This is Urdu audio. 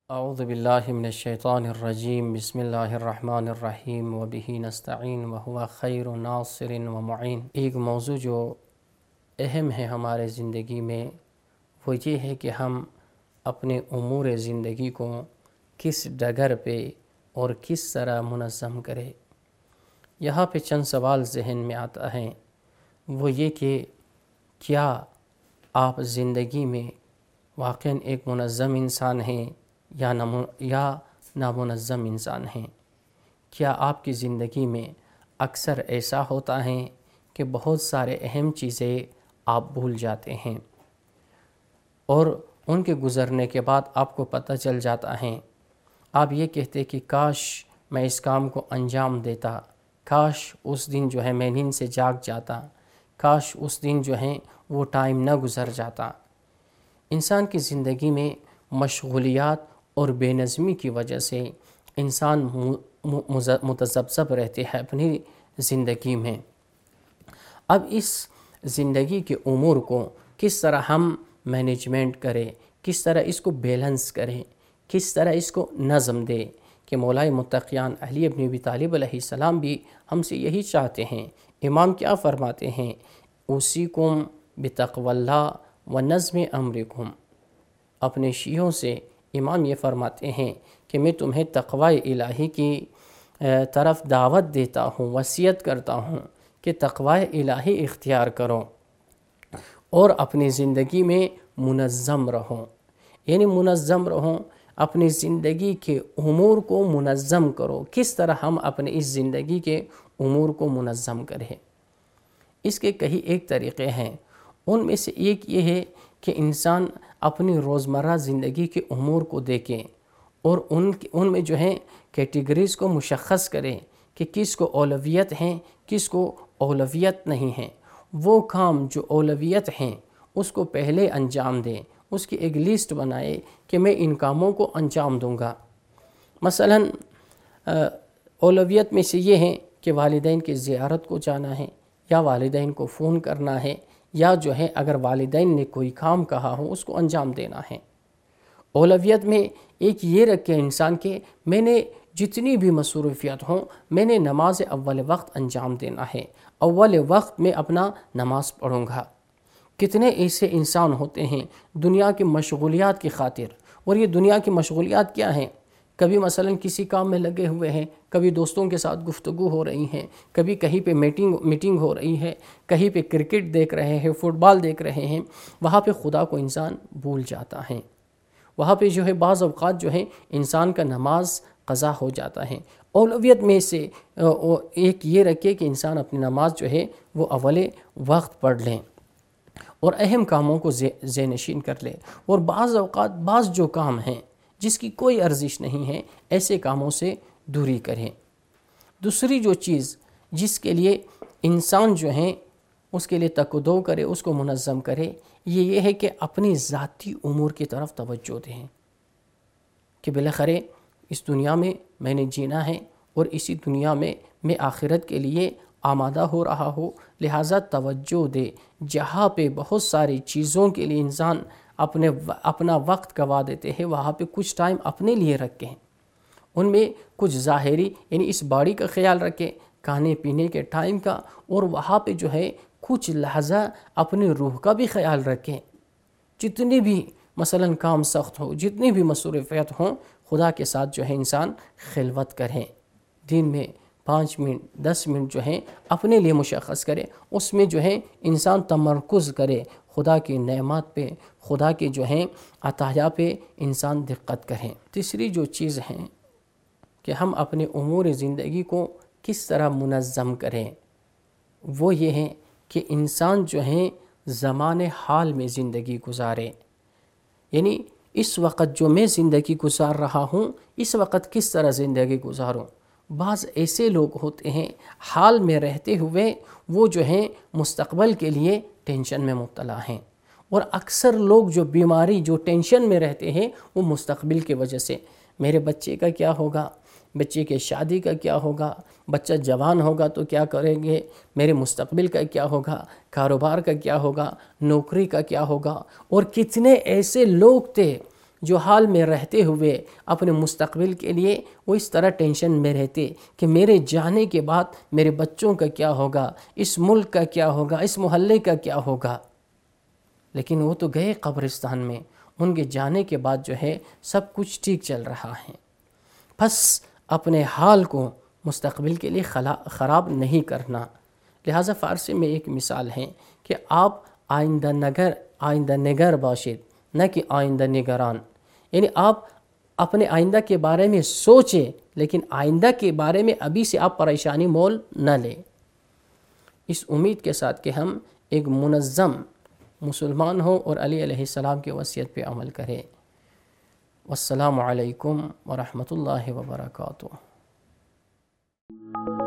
اعوذ باللہ من الشیطان الرجیم بسم اللہ الرحمن الرحیم وبہ نستعین وہو خیر ناصر ومعین۔ ایک موضوع جو اہم ہے ہمارے زندگی میں وہ یہ ہے کہ ہم اپنے امور زندگی کو کس ڈگر پہ اور کس طرح منظم کریں۔ یہاں پہ چند سوال ذہن میں آتا ہے، وہ یہ کہ کیا آپ زندگی میں واقعاً ایک منظم انسان ہیں یا نامنظم انسان ہیں؟ کیا آپ کی زندگی میں اکثر ایسا ہوتا ہے کہ بہت سارے اہم چیزیں آپ بھول جاتے ہیں اور ان کے گزرنے کے بعد آپ کو پتہ چل جاتا ہے، آپ یہ کہتے کہ کاش میں اس کام کو انجام دیتا، کاش اس دن جو ہے میں نیند سے جاگ جاتا، کاش اس دن جو ہے وہ ٹائم نہ گزر جاتا۔ انسان کی زندگی میں مشغولیات اور بے نظمی کی وجہ سے انسان متذبذب رہتے ہیں اپنی زندگی میں۔ اب اس زندگی کے امور کو کس طرح ہم مینجمنٹ کریں، کس طرح اس کو بیلنس کریں، کس طرح اس کو نظم دیں کہ مولائے متقیان علی بن ابی طالب علیہ السلام بھی ہم سے یہی چاہتے ہیں۔ امام کیا فرماتے ہیں؟ اوصیکم بتقوی اللہ و نظم امرکم۔ اپنے شیعوں سے امام یہ فرماتے ہیں کہ میں تمہیں تقوی الہی کی طرف دعوت دیتا ہوں، وصیت کرتا ہوں کہ تقوی الہی اختیار کرو اور اپنی زندگی میں منظم رہو۔ یعنی منظم رہو، اپنی زندگی کے امور کو منظم کرو۔ کس طرح ہم اپنے اس زندگی کے امور کو منظم کریں؟ اس کے کئی ایک طریقے ہیں، ان میں سے ایک یہ ہے کہ انسان اپنی روزمرہ زندگی کے امور کو دیکھیں اور ان میں جو ہے کیٹیگریز کو مشخص کریں کہ کس کو اولویت ہیں، کس کو اولویت نہیں ہیں۔ وہ کام جو اولویت ہیں اس کو پہلے انجام دیں، اس کی ایک لسٹ بنائے کہ میں ان کاموں کو انجام دوں گا۔ مثلا اولویت میں سے یہ ہے کہ والدین کی زیارت کو جانا ہے، یا والدین کو فون کرنا ہے، یا جو ہے اگر والدین نے کوئی کام کہا ہو اس کو انجام دینا ہے۔ اولویت میں ایک یہ رکھے انسان کہ میں نے جتنی بھی مصروفیت ہوں میں نے نماز اول وقت انجام دینا ہے، اول وقت میں اپنا نماز پڑھوں گا۔ کتنے ایسے انسان ہوتے ہیں دنیا کی مشغولیات کی خاطر، اور یہ دنیا کی مشغولیات کیا ہیں؟ کبھی مثلا کسی کام میں لگے ہوئے ہیں، کبھی دوستوں کے ساتھ گفتگو ہو رہی ہیں، کبھی کہیں پہ میٹنگ ہو رہی ہے، کہیں پہ کرکٹ دیکھ رہے ہیں، فٹ بال دیکھ رہے ہیں، وہاں پہ خدا کو انسان بھول جاتا ہے۔ وہاں پہ جو ہے بعض اوقات جو ہے انسان کا نماز قضا ہو جاتا ہے۔ اولویت میں سے ایک یہ رکھے کہ انسان اپنی نماز جو ہے وہ اول وقت پڑھ لیں اور اہم کاموں کو ذہن نشین کر لیں، اور بعض اوقات بعض جو کام ہیں جس کی کوئی ارزش نہیں ہے ایسے کاموں سے دوری کریں۔ دوسری جو چیز جس کے لیے انسان جو ہے اس کے لیے تکدو کرے، اس کو منظم کرے، یہ ہے کہ اپنی ذاتی امور کی طرف توجہ دیں کہ بالاخره اس دنیا میں نے جینا ہے اور اسی دنیا میں آخرت کے لیے آمادہ ہو رہا ہو، لہٰذا توجہ دے۔ جہاں پہ بہت ساری چیزوں کے لیے انسان اپنا وقت گوا دیتے ہیں، وہاں پہ کچھ ٹائم اپنے لیے رکھیں۔ ان میں کچھ ظاہری یعنی اس باڑی کا خیال رکھیں، کھانے پینے کے ٹائم کا، اور وہاں پہ جو ہے کچھ لحظہ اپنے روح کا بھی خیال رکھیں۔ جتنی بھی مثلا کام سخت ہو، جتنی بھی مصروفیت ہوں، خدا کے ساتھ جو ہے انسان خلوت کریں۔ دن میں 5 منٹ 10 منٹ جو ہے اپنے لیے مشخص کرے، اس میں جو ہے انسان تمرکز کرے، خدا کی نعمات پہ، خدا کے جو ہیں عطایا پہ انسان دقت کریں۔ تیسری جو چیز ہے کہ ہم اپنے امور زندگی کو کس طرح منظم کریں، وہ یہ ہے کہ انسان جو ہے زمان حال میں زندگی گزارے۔ یعنی اس وقت جو میں زندگی گزار رہا ہوں، اس وقت کس طرح زندگی گزاروں۔ بعض ایسے لوگ ہوتے ہیں حال میں رہتے ہوئے وہ جو ہیں مستقبل کے لیے ٹینشن میں مبتلا ہیں، اور اکثر لوگ جو بیماری جو ٹینشن میں رہتے ہیں وہ مستقبل کی وجہ سے، میرے بچے کا کیا ہوگا، بچے کے شادی کا کیا ہوگا، بچہ جوان ہوگا تو کیا کریں گے، میرے مستقبل کا کیا ہوگا، کاروبار کا کیا ہوگا، نوکری کا کیا ہوگا۔ اور کتنے ایسے لوگ تھے جو حال میں رہتے ہوئے اپنے مستقبل کے لیے وہ اس طرح ٹینشن میں رہتے کہ میرے جانے کے بعد میرے بچوں کا کیا ہوگا، اس ملک کا کیا ہوگا، اس محلے کا کیا ہوگا۔ لیکن وہ تو گئے قبرستان میں، ان کے جانے کے بعد جو ہے سب کچھ ٹھیک چل رہا ہے۔ بس اپنے حال کو مستقبل کے لیے خراب نہیں کرنا۔ لہٰذا فارسی میں ایک مثال ہے کہ آپ آئندہ نگر باشد نہ کہ آئندہ نگران، یعنی آپ اپنے آئندہ کے بارے میں سوچیں لیکن آئندہ کے بارے میں ابھی سے آپ پریشانی مول نہ لیں۔ اس امید کے ساتھ کہ ہم ایک منظم مسلمان ہوں اور علی علیہ السلام کی وصیت پہ عمل کریں۔ والسلام علیکم ورحمۃ اللہ وبرکاتہ۔